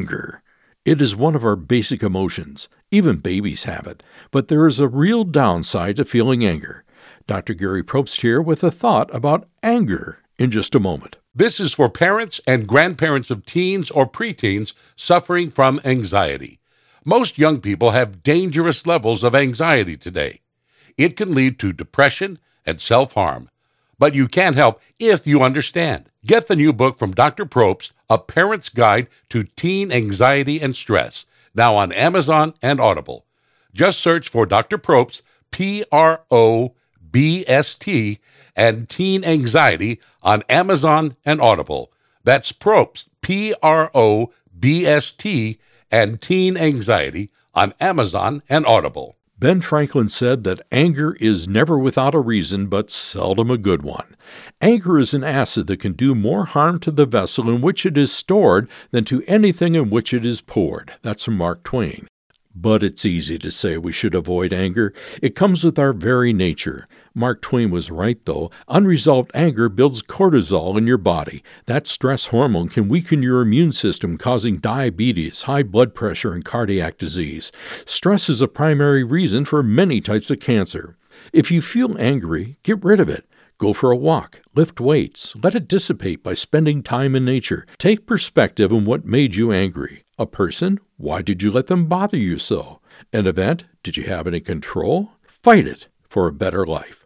Anger. It is one of our basic emotions. Even babies have it. But there is a real downside to feeling anger. Dr. Gary Probst here with a thought about anger in just a moment. This is for parents and grandparents of teens or preteens suffering from anxiety. Most young people have dangerous levels of anxiety today. It can lead to depression and self-harm. But you can help if you understand. Get the new book from Dr. Probst, A Parent's Guide to Teen Anxiety and Stress, now on Amazon and Audible. Just search for Dr. Probst, Probst, and Teen Anxiety on Amazon and Audible. That's Probst, Probst, and Teen Anxiety on Amazon and Audible. Ben Franklin said that anger is never without a reason, but seldom a good one. Anger is an acid that can do more harm to the vessel in which it is stored than to anything in which it is poured. That's from Mark Twain. But it's easy to say we should avoid anger. It comes with our very nature. Mark Twain was right, though. Unresolved anger builds cortisol in your body. That stress hormone can weaken your immune system, causing diabetes, high blood pressure, and cardiac disease. Stress is a primary reason for many types of cancer. If you feel angry, get rid of it. Go for a walk, lift weights, let it dissipate by spending time in nature. Take perspective on what made you angry. A person? Why did you let them bother you so? An event? Did you have any control? Fight it for a better life.